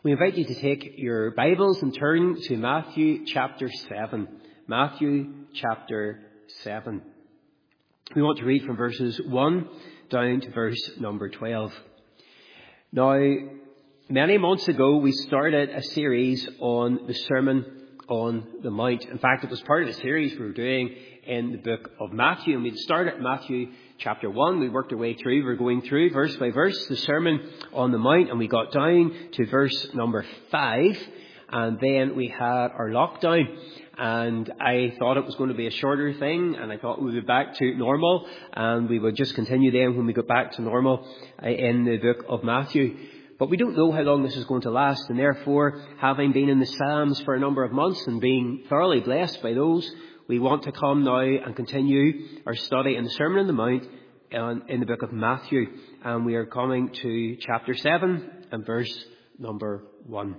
We invite you to take your Bibles and turn to Matthew chapter 7. Matthew chapter 7. We want to read from verses 1 down to verse number 12. Now, many months ago, we started a series on the Sermon on the Mount. In fact, it was part of the series we were doing in the book of Matthew. And we'd started at Matthew chapter 1. We worked our way through. We were going through verse by verse the Sermon on the Mount. And we got down to verse number 5. And then we had our lockdown. And I thought it was going to be a shorter thing. And I thought we would be back to normal. And we would just continue then when we got back to normal in the book of Matthew. But we don't know how long this is going to last, and therefore, having been in the Psalms for a number of months and being thoroughly blessed by those, we want to come now and continue our study in the Sermon on the Mount in the book of Matthew. And we are coming to chapter 7 and verse number 1.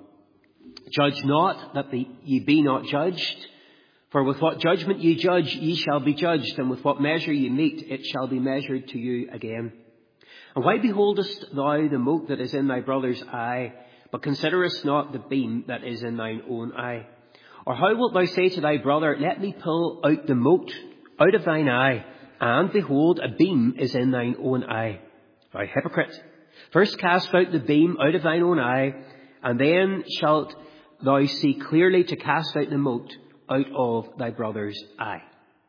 Judge not, that ye be not judged. For with what judgment ye judge, ye shall be judged, and with what measure ye mete, it shall be measured to you again. And why beholdest thou the mote that is in thy brother's eye, but considerest not the beam that is in thine own eye? Or how wilt thou say to thy brother, let me pull out the mote out of thine eye, and behold, a beam is in thine own eye? Thou hypocrite, first cast out the beam out of thine own eye, and then shalt thou see clearly to cast out the mote out of thy brother's eye.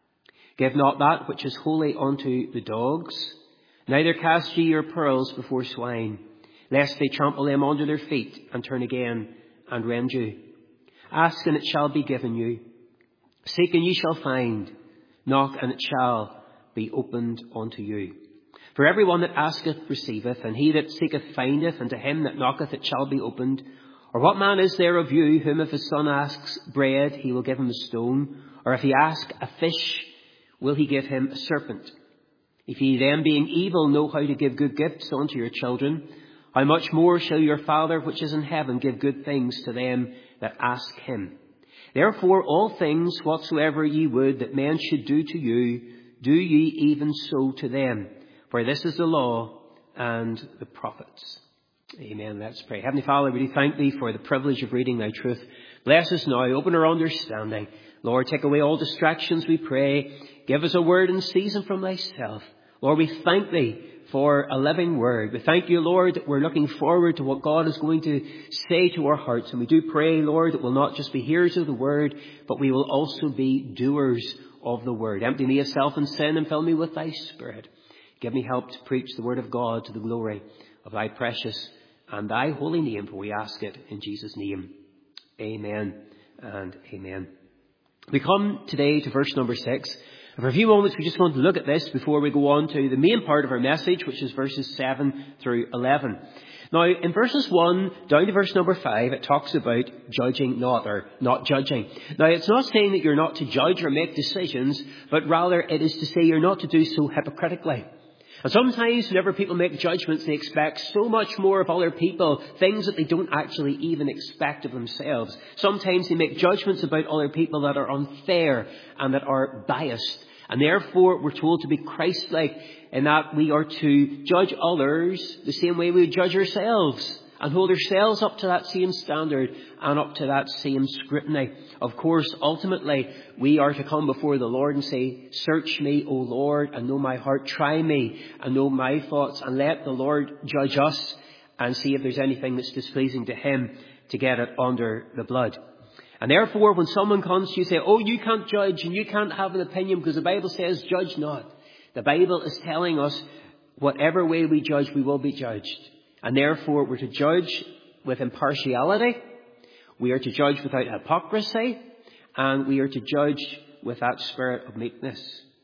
Give not that which is holy unto the dogs, neither cast ye your pearls before swine, lest they trample them under their feet, and turn again and rend you. Ask, and it shall be given you. Seek, and ye shall find. Knock, and it shall be opened unto you. For every one that asketh receiveth, and he that seeketh findeth, and to him that knocketh it shall be opened. Or what man is there of you, whom if his son asks bread, he will give him a stone? Or if he ask a fish, will he give him a serpent? If ye then, being evil, know how to give good gifts unto your children, how much more shall your Father which is in heaven give good things to them that ask him? Therefore all things whatsoever ye would that men should do to you, do ye even so to them. For this is the law and the prophets. Amen. Let's pray. Heavenly Father, we do thank thee for the privilege of reading thy truth. Bless us now. Open our understanding. Lord, take away all distractions, we pray. Give us a word in season from thyself. Lord, we thank thee for a living word. We thank you, Lord, that we're looking forward to what God is going to say to our hearts. And we do pray, Lord, that we'll not just be hearers of the word, but we will also be doers of the word. Empty me of self and sin and fill me with thy Spirit. Give me help to preach the word of God to the glory of thy precious and thy holy name, for we ask it in Jesus' name. Amen and amen. We come today to verse number 6. And for a few moments, we just want to look at this before we go on to the main part of our message, which is verses 7 through 11. Now, in verses 1 down to verse number 5, it talks about judging not, or not judging. Now, it's not saying that you're not to judge or make decisions, but rather it is to say you're not to do so hypocritically. And sometimes whenever people make judgments, they expect so much more of other people, things that they don't actually even expect of themselves. Sometimes they make judgments about other people that are unfair and that are biased. And therefore, we're told to be Christ-like in that we are to judge others the same way we would judge ourselves and hold ourselves up to that same standard and up to that same scrutiny. Of course, ultimately, we are to come before the Lord and say, search me, O Lord, and know my heart. Try me and know my thoughts, and let the Lord judge us and see if there's anything that's displeasing to him to get it under the blood. And therefore, when someone comes to you and say, oh, you can't judge and you can't have an opinion because the Bible says judge not. The Bible is telling us whatever way we judge, we will be judged. And therefore, we're to judge with impartiality. We are to judge without hypocrisy. And we are to judge with that spirit of meekness.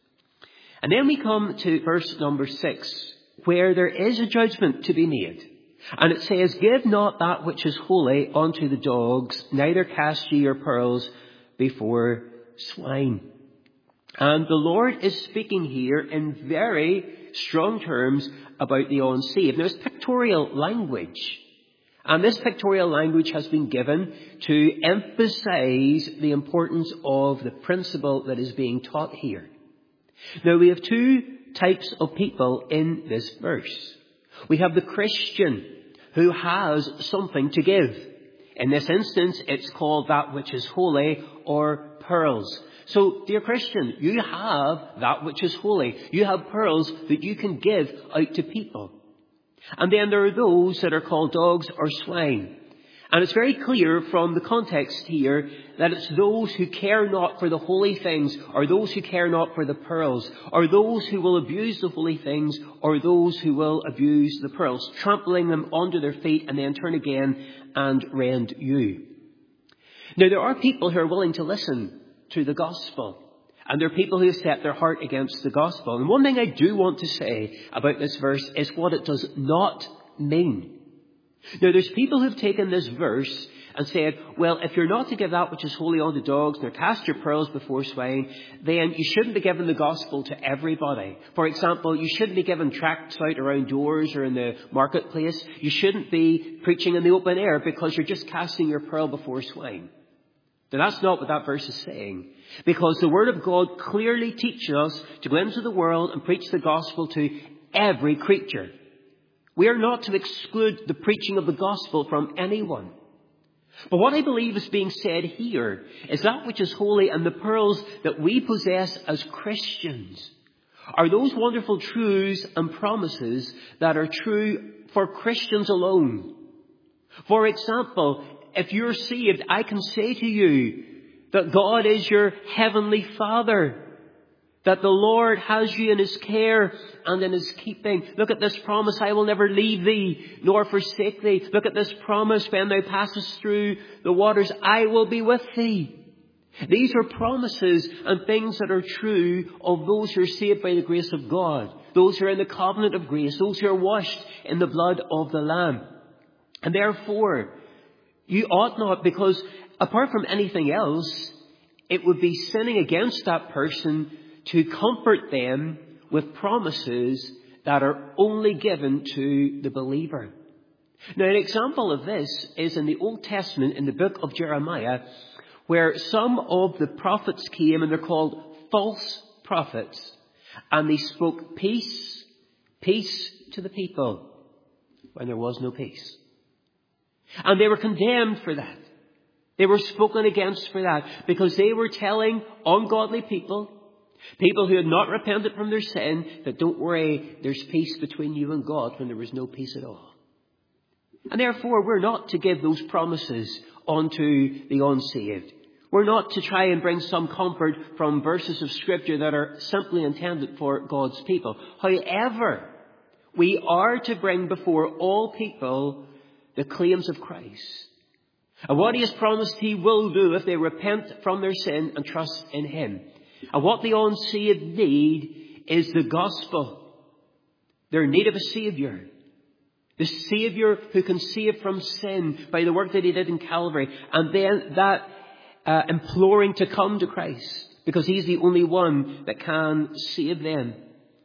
And then we come to verse number 6, where there is a judgment to be made. And it says, give not that which is holy unto the dogs, neither cast ye your pearls before swine. And the Lord is speaking here in very strong terms about the unsaved. Now, it's pictorial language. And this pictorial language has been given to emphasize the importance of the principle that is being taught here. Now, we have two types of people in this verse. We have the Christian who has something to give. In this instance, it's called that which is holy, or pearls. So, dear Christian, you have that which is holy. You have pearls that you can give out to people. And then there are those that are called dogs or swine. And it's very clear from the context here that it's those who care not for the holy things, or those who care not for the pearls, or those who will abuse the holy things, or those who will abuse the pearls, trampling them under their feet and then turn again and rend you. Now, there are people who are willing to listen to the gospel, and there are people who have set their heart against the gospel. And one thing I do want to say about this verse is what it does not mean. Now, there's people who've taken this verse and said, well, if you're not to give that which is holy unto dogs, nor cast your pearls before swine, then you shouldn't be giving the gospel to everybody. For example, you shouldn't be giving tracts out around doors or in the marketplace. You shouldn't be preaching in the open air because you're just casting your pearl before swine. Now, that's not what that verse is saying, because the Word of God clearly teaches us to go into the world and preach the gospel to every creature. We are not to exclude the preaching of the gospel from anyone. But what I believe is being said here is that which is holy and the pearls that we possess as Christians are those wonderful truths and promises that are true for Christians alone. For example, if you're saved, I can say to you that God is your heavenly Father, that the Lord has you in His care and in His keeping. Look at this promise, I will never leave thee nor forsake thee. Look at this promise, when thou passest through the waters, I will be with thee. These are promises and things that are true of those who are saved by the grace of God, those who are in the covenant of grace, those who are washed in the blood of the Lamb. And therefore, you ought not, because apart from anything else, it would be sinning against that person to comfort them with promises that are only given to the believer. Now, an example of this is in the Old Testament, in the book of Jeremiah, where some of the prophets came, and they're called false prophets, and they spoke peace to the people when there was no peace. And they were condemned for that. They were spoken against for that, because they were telling ungodly people who had not repented from their sin, that don't worry, there's peace between you and God, when there was no peace at all. And therefore, we're not to give those promises onto the unsaved. We're not to try and bring some comfort from verses of Scripture that are simply intended for God's people. However, we are to bring before all people the claims of Christ, and what He has promised He will do if they repent from their sin and trust in Him. And what the unsaved need is the gospel. They're in need of a Saviour. The Saviour who can save from sin by the work that He did in Calvary. And then that imploring to come to Christ, because He's the only one that can save them.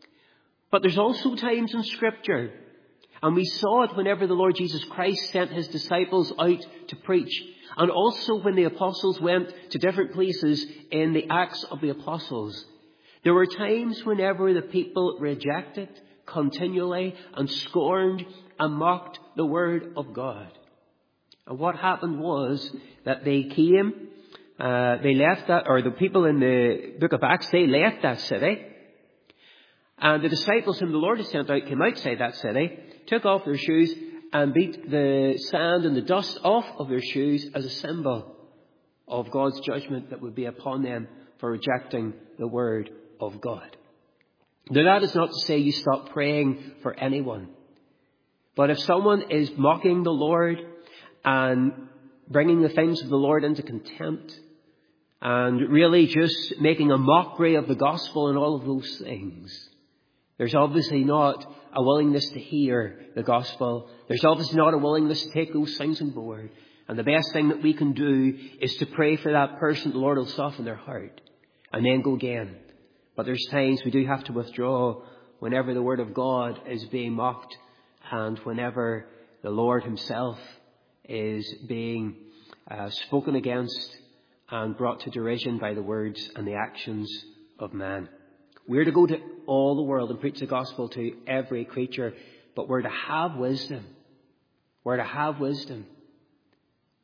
But there's also times in Scripture, and we saw it whenever the Lord Jesus Christ sent His disciples out to preach, and also when the apostles went to different places in the Acts of the Apostles. There were times whenever the people rejected continually and scorned and mocked the Word of God. And what happened was that they came, they left that, or the people in the book of Acts, they left that city. And the disciples whom the Lord had sent out came outside that city, took off their shoes, and beat the sand and the dust off of their shoes as a symbol of God's judgment that would be upon them for rejecting the Word of God. Now, that is not to say you stop praying for anyone. But if someone is mocking the Lord and bringing the things of the Lord into contempt and really just making a mockery of the gospel and all of those things, there's obviously not a willingness to hear the gospel. There's obviously not a willingness to take those things on board. And the best thing that we can do is to pray for that person. The Lord will soften their heart and then go again. But there's times we do have to withdraw whenever the Word of God is being mocked, and whenever the Lord Himself is being spoken against and brought to derision by the words and the actions of man. We're to go to all the world and preach the gospel to every creature, but we're to have wisdom. We're to have wisdom.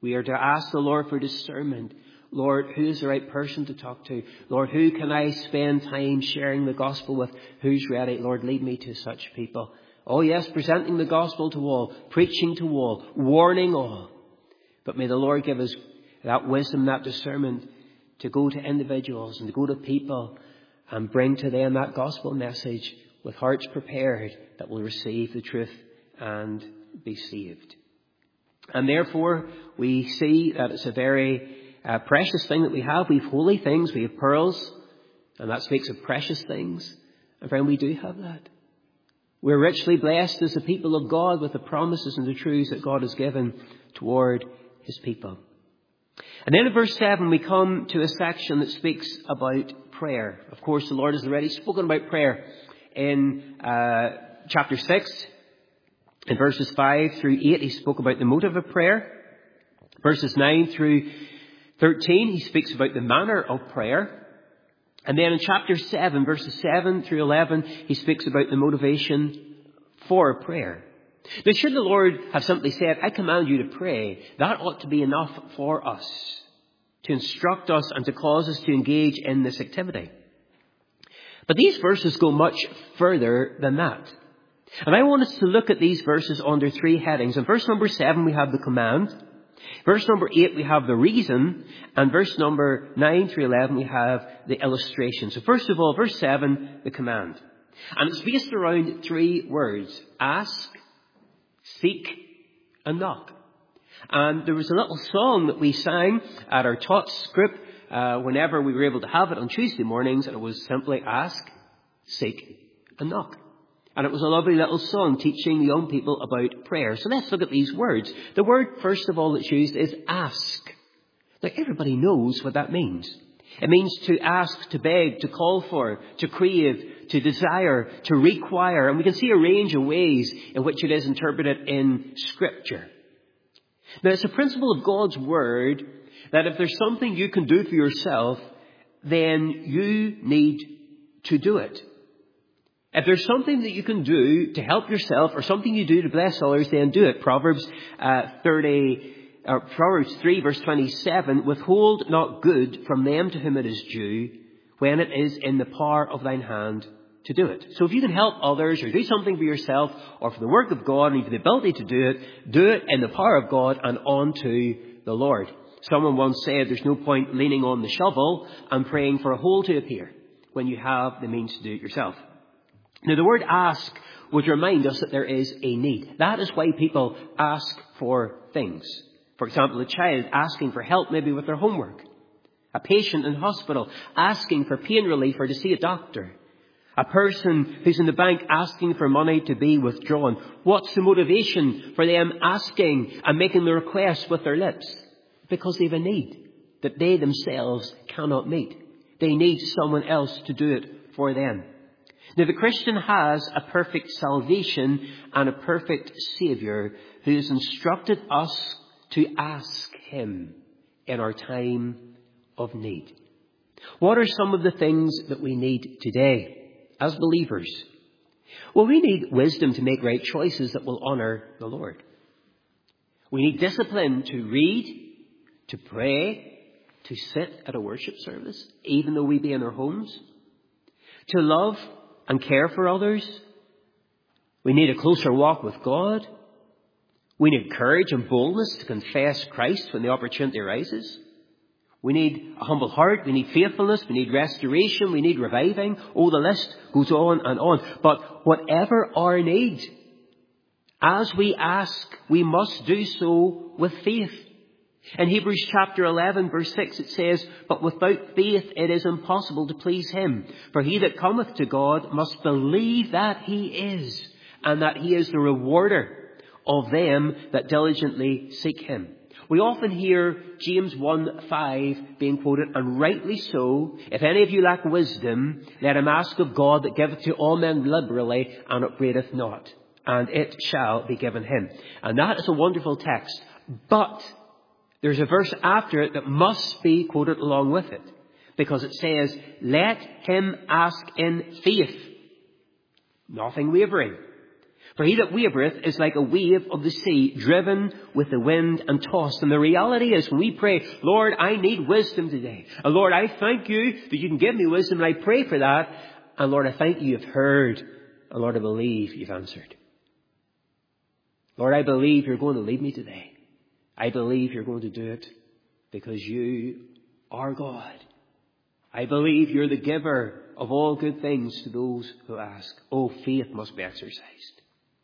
We are to ask the Lord for discernment. Lord, who is the right person to talk to? Lord, who can I spend time sharing the gospel with? Who's ready? Lord, lead me to such people. Oh yes, presenting the gospel to all, preaching to all, warning all. But may the Lord give us that wisdom, that discernment to go to individuals and to go to people and bring to them that gospel message with hearts prepared that will receive the truth and be saved. And therefore, we see that it's a very precious thing that we have. We have holy things, we have pearls, and that speaks of precious things. And friend, we do have that. We're richly blessed as the people of God with the promises and the truths that God has given toward his people. And then in verse 7 we come to a section that speaks about prayer. Of course, the Lord has already spoken about prayer in chapter 6. In verses 5 through 8 he spoke about the motive of prayer. Verses 9 through 13 he speaks about the manner of prayer. And then in chapter 7, verses 7 through 11, he speaks about the motivation for prayer. Now, should the Lord have simply said, I command you to pray, that ought to be enough for us, to instruct us and to cause us to engage in this activity. But these verses go much further than that. And I want us to look at these verses under three headings. In verse number 7, we have the command. Verse number 8, we have the reason. And verse number 9 through 11, we have the illustration. So first of all, verse 7, the command. And it's based around three words: ask, seek, and knock. And there was a little song that we sang at our tots group whenever we were able to have it on Tuesday mornings, and it was simply ask, seek, and knock. And it was a lovely little song teaching the young people about prayer. So let's look at these words. The word, first of all, that's used is ask. Now, everybody knows what that means. It means to ask, to beg, to call for, to crave, to desire, to require. And we can see a range of ways in which it is interpreted in Scripture. Now, it's a principle of God's Word that if there's something you can do for yourself, then you need to do it. If there's something that you can do to help yourself or something you do to bless others, then do it. Proverbs 3 verse 27, withhold not good from them to whom it is due when it is in the power of thine hand to do it. So if you can help others or do something for yourself or for the work of God and you have the ability to do it in the power of God and unto the Lord. Someone once said there's no point leaning on the shovel and praying for a hole to appear when you have the means to do it yourself. Now, the word ask would remind us that there is a need. That is why people ask for things. For example, a child asking for help maybe with their homework. A patient in hospital asking for pain relief or to see a doctor. A person who's in the bank asking for money to be withdrawn. What's the motivation for them asking and making the request with their lips? Because they have a need that they themselves cannot meet. They need someone else to do it for them. Now, the Christian has a perfect salvation and a perfect Saviour who has instructed us to ask him in our time of need. What are some of the things that we need today as believers? Well, we need wisdom to make right choices that will honour the Lord. We need discipline to read, to pray, to sit at a worship service, even though we be in our homes, to love and care for others. We need a closer walk with God. We need courage and boldness to confess Christ when the opportunity arises. We need a humble heart. We need faithfulness. We need restoration. We need reviving. Oh, the list goes on and on. But whatever our need, as we ask, we must do so with faith. In Hebrews chapter 11 verse 6 it says, but without faith it is impossible to please him. For he that cometh to God must believe that he is, and that he is the rewarder of them that diligently seek him. We often hear James 1:5 being quoted, and rightly so. If any of you lack wisdom, let him ask of God that giveth to all men liberally, and upbraideth not, and it shall be given him. And that is a wonderful text. But there's a verse after it that must be quoted along with it, because it says, let him ask in faith, nothing wavering. For he that wavereth is like a wave of the sea, driven with the wind and tossed. And the reality is, when we pray, Lord, I need wisdom today. And Lord, I thank you that you can give me wisdom, and I pray for that. And Lord, I thank you you've heard. And Lord, I believe you've answered. Lord, I believe you're going to lead me today. I believe you're going to do it because you are God. I believe you're the giver of all good things to those who ask. Oh, faith must be exercised.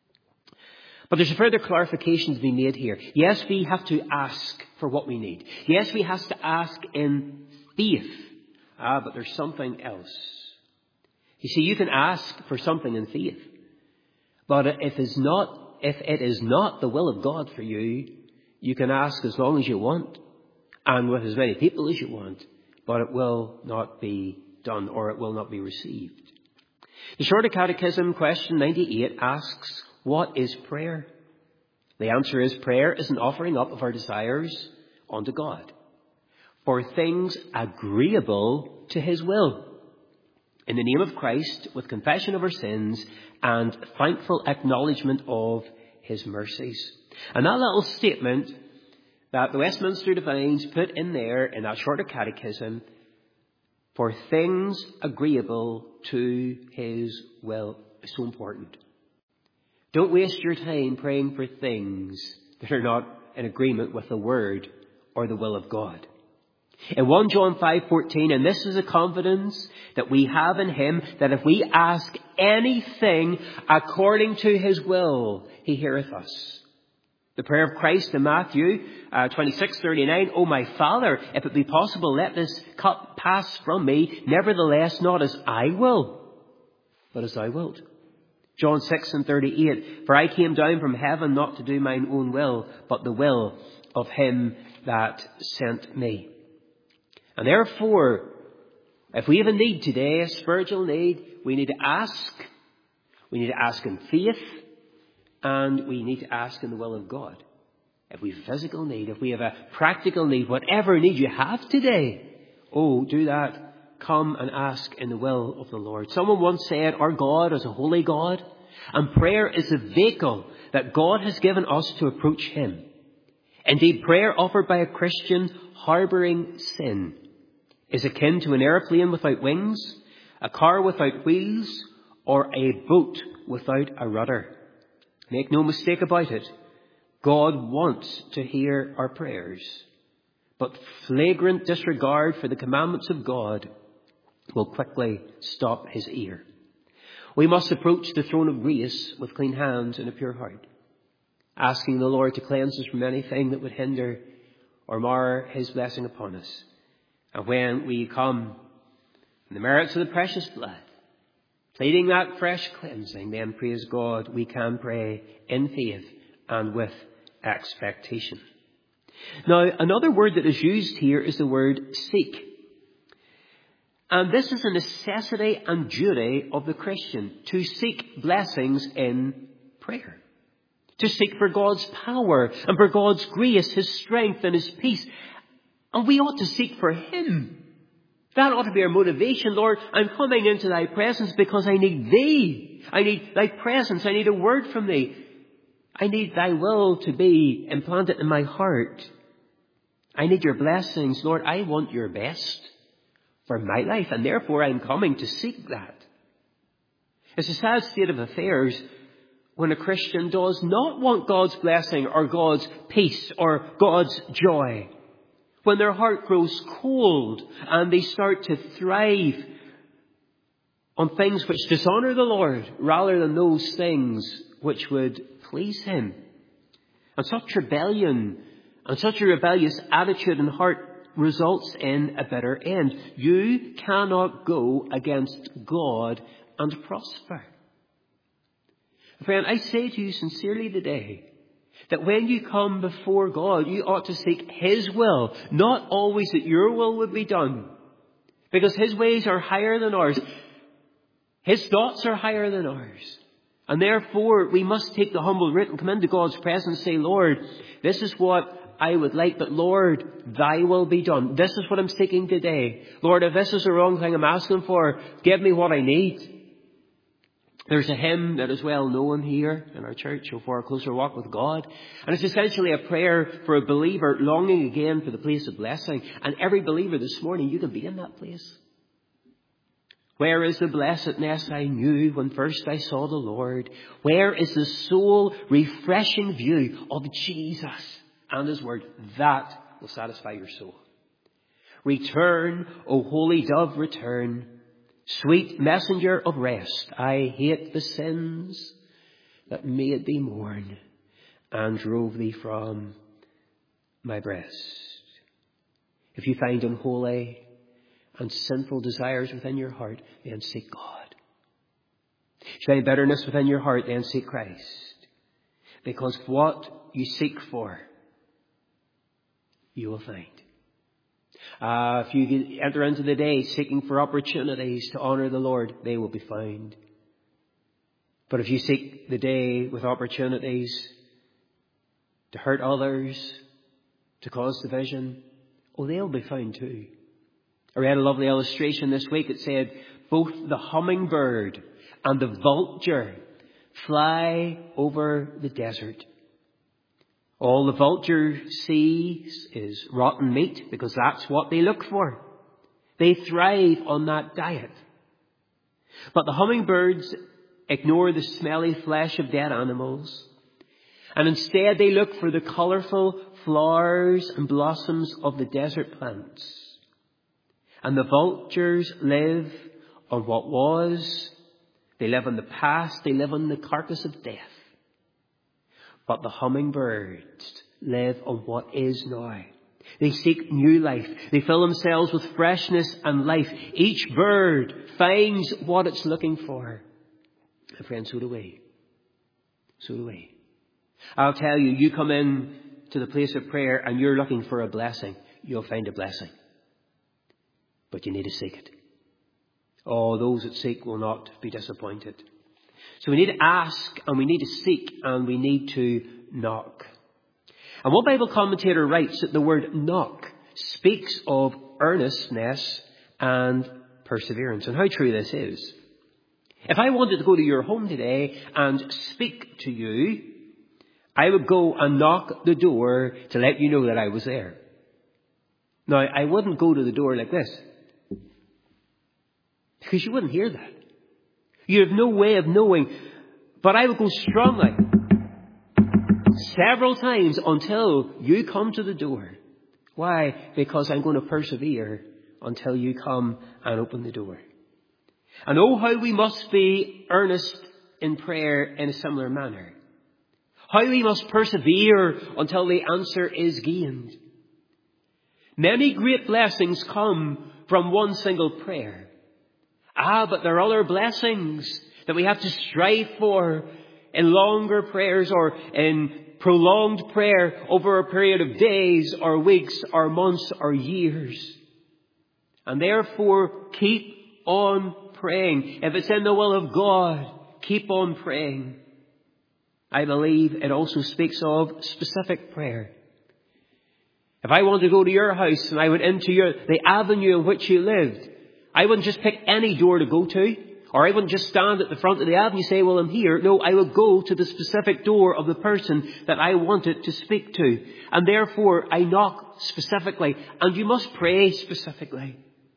But there's a further clarification to be made here. Yes, we have to ask for what we need. Yes, we have to ask in faith. But there's something else. You see, you can ask for something in faith. But if it is not the will of God for you, you can ask as long as you want and with as many people as you want. But it will not be done, or it will not be received. The Shorter Catechism, question 98, asks, what is prayer? The answer is, prayer is an offering up of our desires unto God for things agreeable to his will, in the name of Christ, with confession of our sins and thankful acknowledgement of his mercies. And that little statement that the Westminster Divines put in there in that Shorter Catechism, for things agreeable to his will, is so important. Don't waste your time praying for things that are not in agreement with the Word or the will of God. In 1 John 5:14, and this is a confidence that we have in him, that if we ask anything according to his will, he heareth us. The prayer of Christ in Matthew 26:39, O my Father, if it be possible, let this cup pass from me. Nevertheless, not as I will, but as thou wilt. John 6:38, for I came down from heaven not to do mine own will, but the will of him that sent me. And therefore, if we have a need today, a spiritual need, we need to ask. We need to ask in faith. And we need to ask in the will of God. If we have a physical need, if we have a practical need, whatever need you have today, do that. Come and ask in the will of the Lord. Someone once said, our God is a holy God, and prayer is a vehicle that God has given us to approach him. Indeed, prayer offered by a Christian harbouring sin is akin to an aeroplane without wings, a car without wheels, or a boat without a rudder. Make no mistake about it, God wants to hear our prayers, but flagrant disregard for the commandments of God will quickly stop his ear. We must approach the throne of grace with clean hands and a pure heart, asking the Lord to cleanse us from anything that would hinder or mar his blessing upon us. And when we come in the merits of the precious blood, pleading that fresh cleansing, then praise God, we can pray in faith and with expectation. Now, another word that is used here is the word seek. And this is a necessity and duty of the Christian, to seek blessings in prayer. To seek for God's power and for God's grace, his strength and his peace. And we ought to seek for him. That ought to be our motivation. Lord, I'm coming into thy presence because I need thee. I need thy presence. I need a word from thee. I need thy will to be implanted in my heart. I need your blessings. Lord, I want your best for my life, and therefore I'm coming to seek that. It's a sad state of affairs when a Christian does not want God's blessing or God's peace or God's joy. When their heart grows cold and they start to thrive on things which dishonour the Lord rather than those things which would please him. And such rebellion and such a rebellious attitude and heart results in a bitter end. You cannot go against God and prosper. Friend, I say to you sincerely today that when you come before God, you ought to seek his will, not always that your will would be done, because his ways are higher than ours. His thoughts are higher than ours. And therefore, we must take the humble route and come into God's presence and say, Lord, this is what I would like, but Lord, thy will be done. This is what I'm seeking today. Lord, if this is the wrong thing I'm asking for, give me what I need. There's a hymn that is well known here in our church, "Oh, for a closer walk with God." And it's essentially a prayer for a believer longing again for the place of blessing. And every believer this morning, you can be in that place. Where is the blessedness I knew when first I saw the Lord? Where is the soul refreshing view of Jesus and His Word? That will satisfy your soul. Return, O holy dove, return. Sweet messenger of rest, I hate the sins that made thee mourn and drove thee from my breast. If you find unholy and sinful desires within your heart, then seek God. If you find bitterness within your heart, then seek Christ. Because what you seek for, you will find. If you enter into the day seeking for opportunities to honour the Lord, they will be found. But if you seek the day with opportunities to hurt others, to cause division, they'll be found too. I read a lovely illustration this week. It said, both the hummingbird and the vulture fly over the desert. All the vulture sees is rotten meat because that's what they look for. They thrive on that diet. But the hummingbirds ignore the smelly flesh of dead animals, and instead they look for the colourful flowers and blossoms of the desert plants. And the vultures live on what was. They live on the past. They live on the carcass of death. But the hummingbirds live on what is now. They seek new life. They fill themselves with freshness and life. Each bird finds what it's looking for. And friends, so do we. So do we. I'll tell you, you come in to the place of prayer and you're looking for a blessing. You'll find a blessing. But you need to seek it. Those that seek will not be disappointed. So we need to ask, and we need to seek, and we need to knock. And one Bible commentator writes that the word knock speaks of earnestness and perseverance. And how true this is. If I wanted to go to your home today and speak to you, I would go and knock the door to let you know that I was there. Now, I wouldn't go to the door like this, because you wouldn't hear that. You have no way of knowing. But I would go strongly several times until you come to the door. Why? Because I'm going to persevere until you come and open the door. And how we must be earnest in prayer in a similar manner. How we must persevere until the answer is gained. Many great blessings come from one single prayer. But there are other blessings that we have to strive for in longer prayers or in prolonged prayer over a period of days or weeks or months or years. And therefore, keep on praying. If it's in the will of God, keep on praying. I believe it also speaks of specific prayer. If I wanted to go to your house and I went into the avenue in which you lived, I wouldn't just pick any door to go to, or I wouldn't just stand at the front of the avenue and say, well, I'm here. No, I would go to the specific door of the person that I wanted to speak to. And therefore, I knock specifically. And you must pray specifically.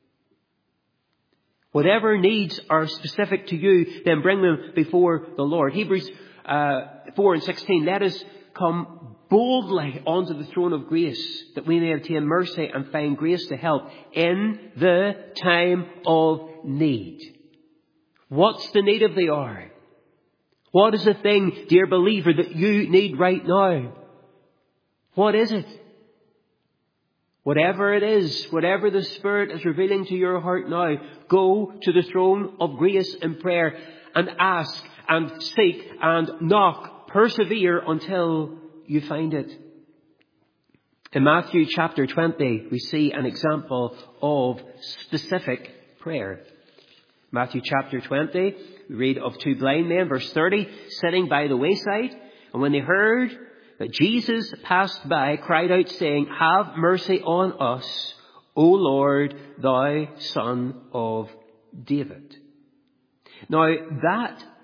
Whatever needs are specific to you, then bring them before the Lord. Hebrews 4:16, let us come boldly onto the throne of grace, that we may obtain mercy and find grace to help in the time of need. What's the need of the hour? What is the thing, dear believer, that you need right now? What is it? Whatever it is, whatever the Spirit is revealing to your heart now, go to the throne of grace in prayer and ask and seek and knock. Persevere until you find it. In Matthew chapter 20, we see an example of specific prayer. Matthew chapter 20, we read of two blind men, verse 30, sitting by the wayside. And when they heard that Jesus passed by, cried out, saying, have mercy on us, O Lord, thou Son of David. Now, that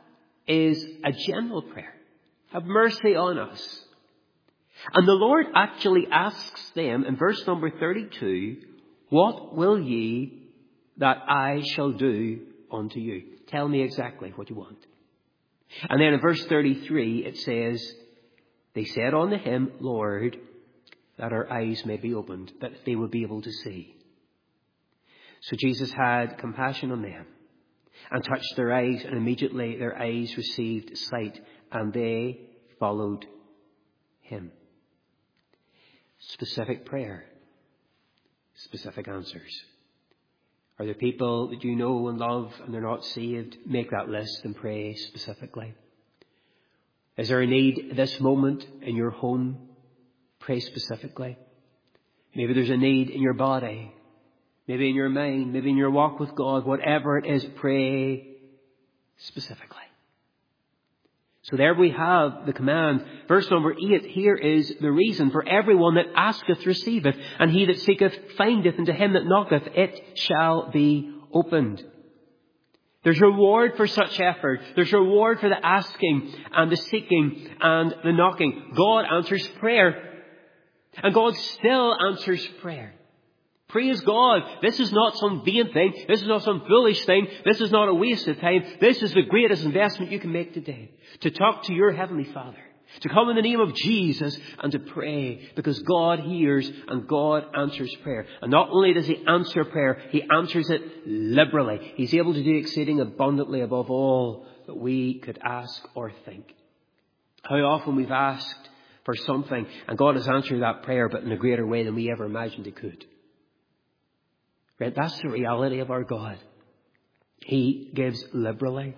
is a general prayer. Have mercy on us. And the Lord actually asks them in verse number 32, what will ye that I shall do unto you? Tell me exactly what you want. And then in verse 33 it says, they said unto him, Lord, that our eyes may be opened, that they will be able to see. So Jesus had compassion on them and touched their eyes, and immediately their eyes received sight, and they followed him. Specific prayer, specific answers. Are there people that you know and love and they're not saved? Make that list and pray specifically. Is there a need at this moment in your home? Pray specifically. Maybe there's a need in your body, maybe in your mind, maybe in your walk with God. Whatever it is, pray specifically. So there we have the command. Verse number 8, here is the reason. For everyone that asketh receiveth, and he that seeketh findeth, and to him that knocketh it shall be opened. There's reward for such effort. There's reward for the asking and the seeking and the knocking. God answers prayer. And God still answers prayer. Praise God. This is not some vain thing. This is not some foolish thing. This is not a waste of time. This is the greatest investment you can make today. To talk to your Heavenly Father. To come in the name of Jesus and to pray. Because God hears and God answers prayer. And not only does He answer prayer, He answers it liberally. He's able to do exceeding abundantly above all that we could ask or think. How often we've asked for something and God has answered that prayer, but in a greater way than we ever imagined He could. Right? That's the reality of our God. He gives liberally.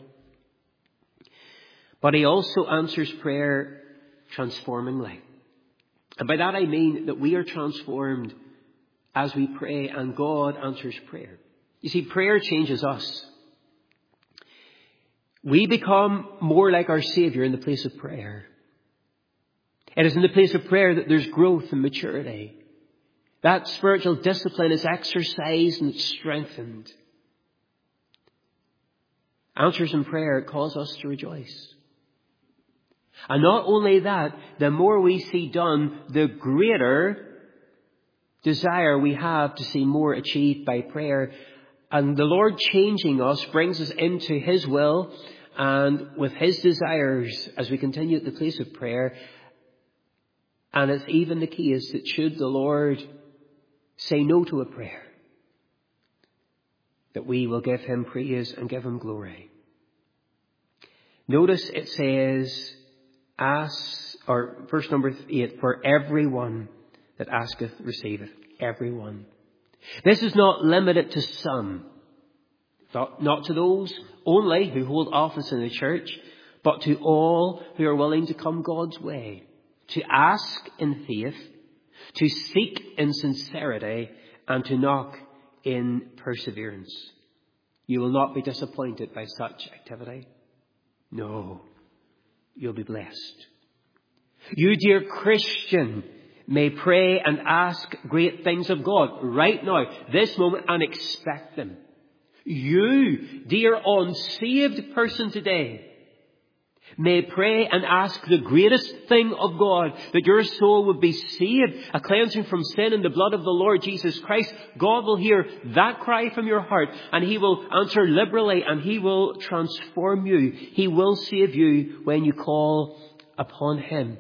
But He also answers prayer transformingly. And by that I mean that we are transformed as we pray and God answers prayer. You see, prayer changes us. We become more like our Savior in the place of prayer. It is in the place of prayer that there's growth and maturity. That spiritual discipline is exercised and it's strengthened. Answers in prayer cause us to rejoice. And not only that, the more we see done, the greater desire we have to see more achieved by prayer. And the Lord changing us brings us into His will and with His desires as we continue at the place of prayer. And it's even the key is that should the Lord say no to a prayer, that we will give Him praise and give Him glory. Notice it says, verse number 8, for everyone that asketh receiveth. Everyone. This is not limited to some. Not to those only who hold office in the church, but to all who are willing to come God's way. To ask in faith, to seek in sincerity, and to knock in perseverance. You will not be disappointed by such activity. No, you'll be blessed. You, dear Christian, may pray and ask great things of God right now, this moment, and expect them. You, dear unsaved person today, may pray and ask the greatest thing of God, that your soul would be saved, a cleansing from sin in the blood of the Lord Jesus Christ. God will hear that cry from your heart and He will answer liberally and He will transform you. He will save you when you call upon Him.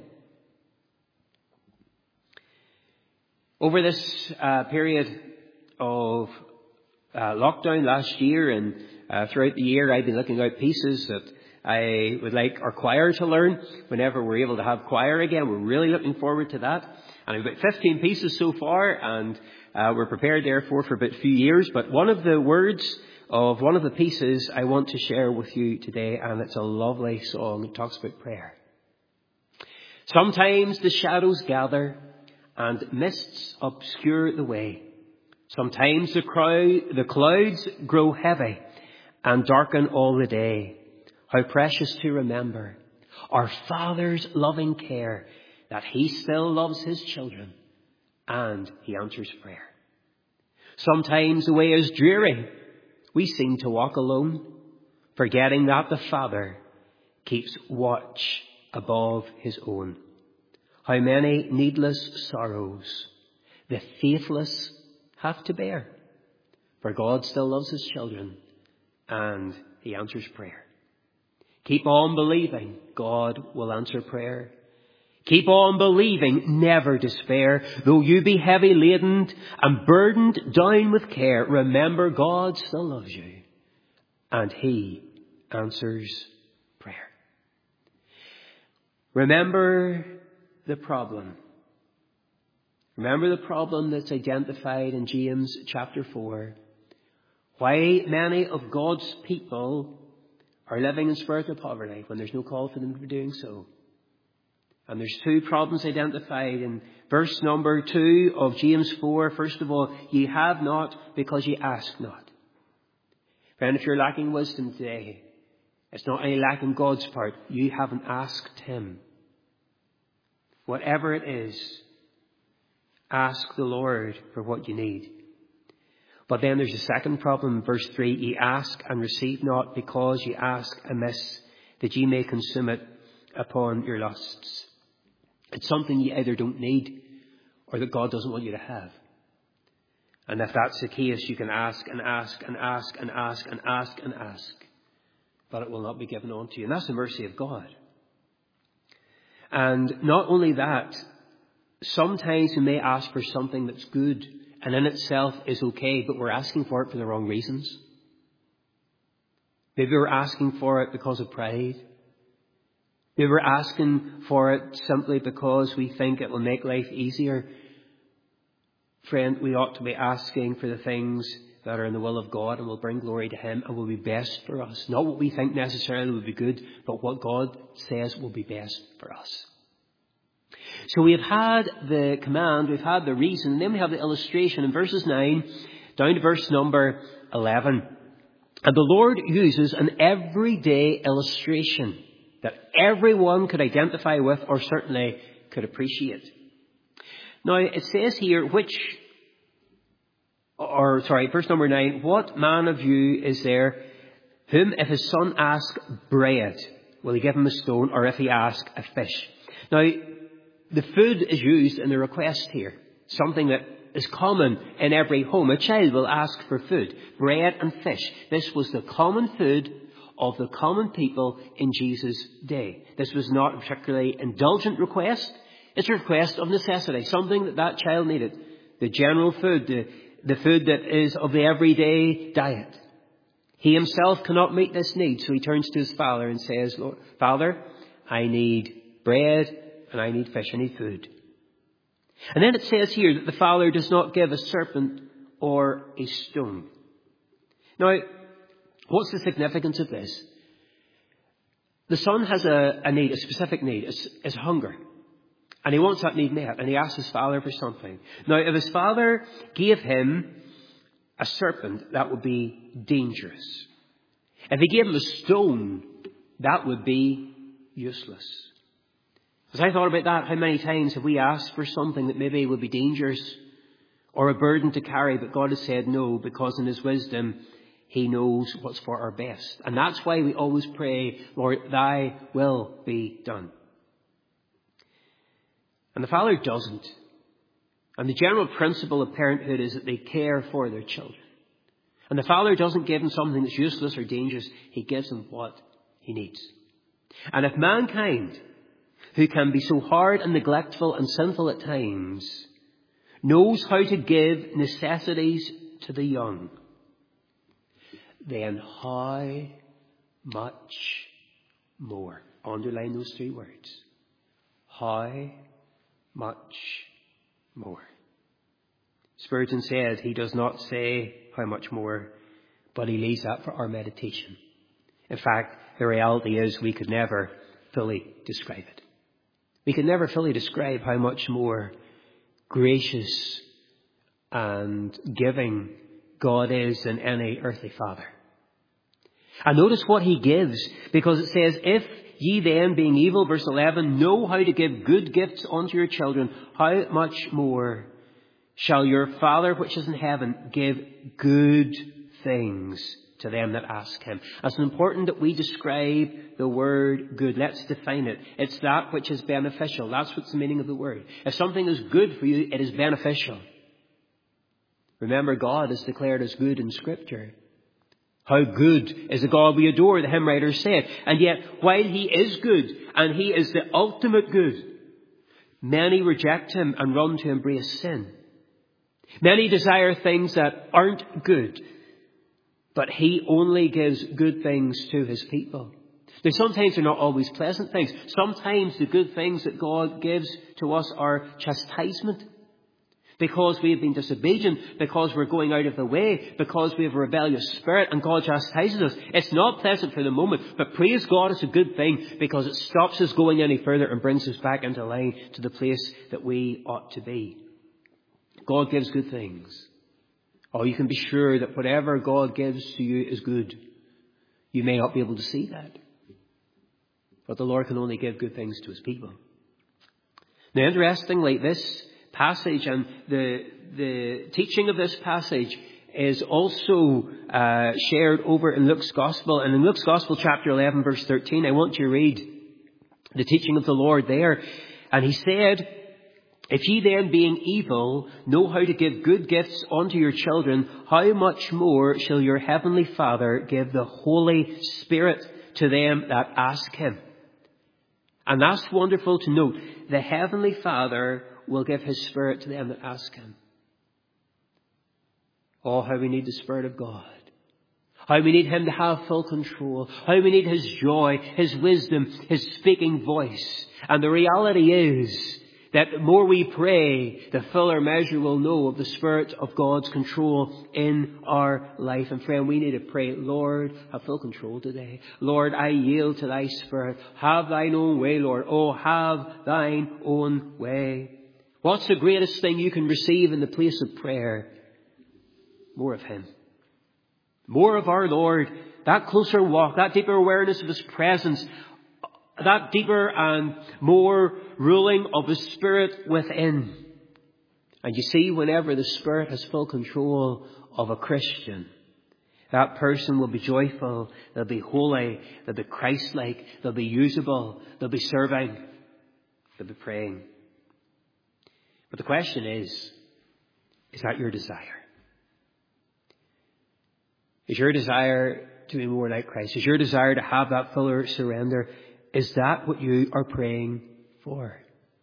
Over this period of lockdown last year and throughout the year, I've been looking out pieces that I would like our choir to learn whenever we're able to have choir again. We're really looking forward to that. And I've got 15 pieces so far, and we're prepared therefore for about a few years. But one of the words of one of the pieces I want to share with you today, and it's a lovely song. It talks about prayer. Sometimes the shadows gather and mists obscure the way. Sometimes the clouds grow heavy and darken all the day. How precious to remember our Father's loving care, that He still loves His children and He answers prayer. Sometimes the way is dreary. We seem to walk alone, forgetting that the Father keeps watch above his own. How many needless sorrows the faithless have to bear. For God still loves his children, and he answers prayer. Keep on believing. God will answer prayer. Keep on believing. Never despair. Though you be heavy laden and burdened down with care, remember God still loves you, and he answers prayer. Remember the problem. Remember the problem that's identified in James chapter 4. Why many of God's people are living in spiritual poverty when there's no call for them to be doing so. And there's two problems identified in verse number 2 of James 4. First of all, ye have not because ye ask not. Friend, if you're lacking wisdom today, it's not any lack on God's part. You haven't asked him. Whatever it is, ask the Lord for what you need. But then there's a second problem, verse 3. Ye ask and receive not because ye ask amiss, that ye may consume it upon your lusts. It's something you either don't need or that God doesn't want you to have. And if that's the case, you can ask and ask and ask and ask and ask and ask, but it will not be given unto you. And that's the mercy of God. And not only that, sometimes we may ask for something that's good and in itself is okay, but we're asking for it for the wrong reasons. Maybe we're asking for it because of pride. Maybe we're asking for it simply because we think it will make life easier. Friend, we ought to be asking for the things that are in the will of God and will bring glory to him and will be best for us. Not what we think necessarily will be good, but what God says will be best for us. So we have had the command, we've had the reason, and then we have the illustration in verses 9 down to verse number 11. And the Lord uses an everyday illustration that everyone could identify with or certainly could appreciate. Now it says here, verse number 9, what man of you is there whom if his son ask bread, will he give him a stone, or if he ask a fish? Now, the food is used in the request here, something that is common in every home. A child will ask for food, bread and fish. This was the common food of the common people in Jesus' day. This was not a particularly indulgent request. It's a request of necessity, something that child needed. The general food, the food that is of the everyday diet. He himself cannot meet this need, so he turns to his father and says, Lord, Father, I need bread and I need fish, I need food. And then it says here that the father does not give a serpent or a stone. Now, what's the significance of this? The son has a need, a specific need. It's hunger. And he wants that need met. And he asks his father for something. Now, if his father gave him a serpent, that would be dangerous. If he gave him a stone, that would be useless. As I thought about that, how many times have we asked for something that maybe would be dangerous or a burden to carry, but God has said no, because in his wisdom, he knows what's for our best. And that's why we always pray, Lord, thy will be done. And the father doesn't. And the general principle of parenthood is that they care for their children. And the father doesn't give them something that's useless or dangerous. He gives them what he needs. And if mankind, who can be so hard and neglectful and sinful at times, knows how to give necessities to the young, then how much more? Underline those three words. How much more? Spurgeon said he does not say how much more, but he leaves that for our meditation. In fact, the reality is we could never fully describe it. We can never fully describe how much more gracious and giving God is than any earthly father. And notice what he gives, because it says, if ye then, being evil, verse 11, know how to give good gifts unto your children, how much more shall your Father which is in heaven give good things to them that ask him. It's important that we describe the word good. Let's define it. It's that which is beneficial. That's what's the meaning of the word. If something is good for you, it is beneficial. Remember, God is declared as good in Scripture. How good is the God we adore, the hymn writer said. And yet, while he is good, and he is the ultimate good, many reject him and run to embrace sin. Many desire things that aren't good, but he only gives good things to his people. Now, sometimes they're not always pleasant things. Sometimes the good things that God gives to us are chastisement. Because we have been disobedient, because we're going out of the way, because we have a rebellious spirit, and God chastises us. It's not pleasant for the moment, but praise God, it's a good thing, because it stops us going any further and brings us back into line to the place that we ought to be. God gives good things. Oh, you can be sure that whatever God gives to you is good. You may not be able to see that, but the Lord can only give good things to his people. Now, interestingly, this passage and the teaching of this passage is also shared over in Luke's Gospel. And in Luke's Gospel, chapter 11, verse 13, I want you to read the teaching of the Lord there. And he said, "If ye then, being evil, know how to give good gifts unto your children, how much more shall your heavenly Father give the Holy Spirit to them that ask him?" And that's wonderful to note. The Heavenly Father will give his Spirit to them that ask him. Oh, how we need the Spirit of God. How we need him to have full control. How we need his joy, his wisdom, his speaking voice. And the reality is that the more we pray, the fuller measure we'll know of the Spirit of God's control in our life. And friend, we need to pray, Lord, have full control today. Lord, I yield to thy Spirit. Have thine own way, Lord. Oh, have thine own way. What's the greatest thing you can receive in the place of prayer? More of him. More of our Lord. That closer walk, that deeper awareness of his presence, that deeper and more ruling of the Spirit within. And you see, whenever the Spirit has full control of a Christian, that person will be joyful, they'll be holy, they'll be Christ-like, they'll be usable, they'll be serving, they'll be praying. But the question is that your desire? Is your desire to be more like Christ? Is your desire to have that fuller surrender? Is that what you are praying for?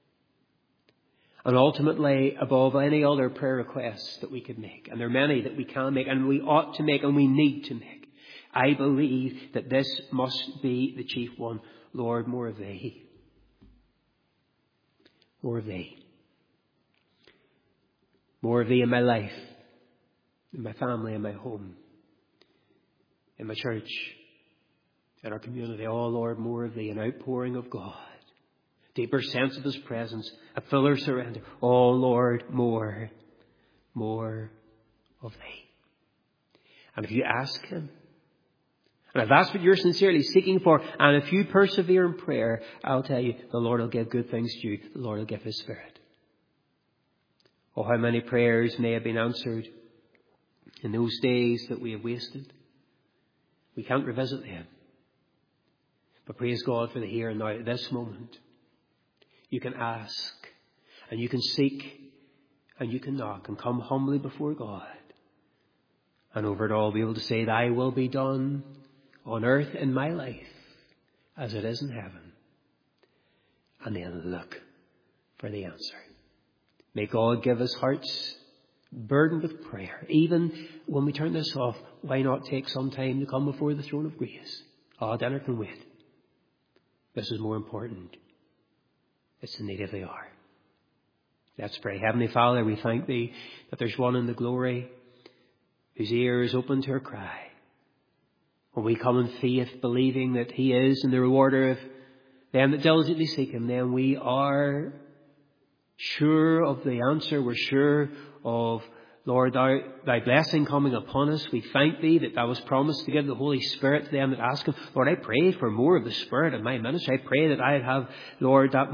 And ultimately, above any other prayer requests that we could make, and there are many that we can make, and we ought to make, and we need to make, I believe that this must be the chief one. Lord, more of thee. More of thee. More of thee in my life, in my family, in my home, in my church, in our community. Oh, Lord, more of thee, an outpouring of God, deeper sense of his presence, a fuller surrender. Oh, Lord, more of thee. And if you ask him, and if that's what you're sincerely seeking for, and if you persevere in prayer, I'll tell you, the Lord will give good things to you. The Lord will give his Spirit. Oh, how many prayers may have been answered in those days that we have wasted. We can't revisit them. But praise God for the here and now, at this moment. You can ask, and you can seek, and you can knock, and come humbly before God. And over it all be able to say, thy will be done on earth in my life as it is in heaven. And then look for the answer. May God give us hearts burdened with prayer. Even when we turn this off, why not take some time to come before the throne of grace? Dinner can wait. This is more important. It's the need of the hour. Let's pray. Heavenly Father, we thank thee that there's one in the glory whose ear is open to our cry. When we come in faith, believing that he is and the rewarder of them that diligently seek him, then we are sure of the answer. We're sure of, Lord, thy blessing coming upon us. We thank thee that thou hast promised to give the Holy Spirit to them that ask him. Lord, I pray for more of the Spirit in my ministry. I pray that I have, Lord, that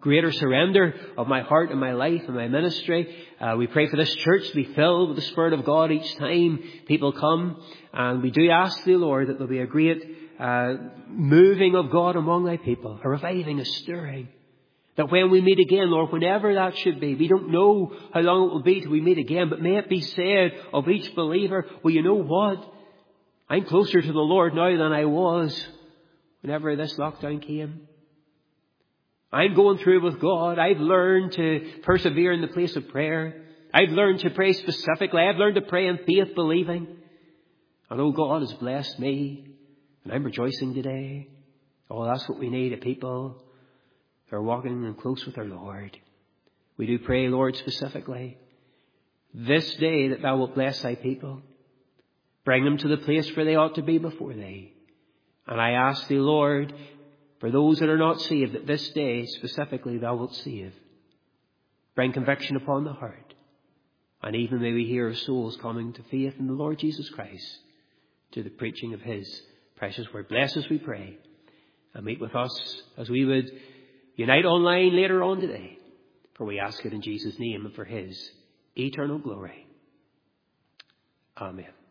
greater surrender of my heart and my life and my ministry. We pray for this church to be filled with the Spirit of God each time people come. And we do ask thee, Lord, that there'll be a great moving of God among thy people, a reviving, a stirring. That when we meet again, Lord, whenever that should be, we don't know how long it will be till we meet again, but may it be said of each believer, well, you know what? I'm closer to the Lord now than I was whenever this lockdown came. I'm going through with God. I've learned to persevere in the place of prayer. I've learned to pray specifically. I've learned to pray in faith, believing. And oh, God has blessed me, and I'm rejoicing today. Oh, that's what we need, a people who are walking in close with our Lord. We do pray, Lord, specifically this day that thou wilt bless thy people. Bring them to the place where they ought to be before thee. And I ask thee, Lord, for those that are not saved, that this day specifically thou wilt save. Bring conviction upon the heart. And even may we hear of souls coming to faith in the Lord Jesus Christ, to the preaching of his precious word. Bless us, we pray, and meet with us as we would unite online later on today. For we ask it in Jesus' name and for his eternal glory. Amen.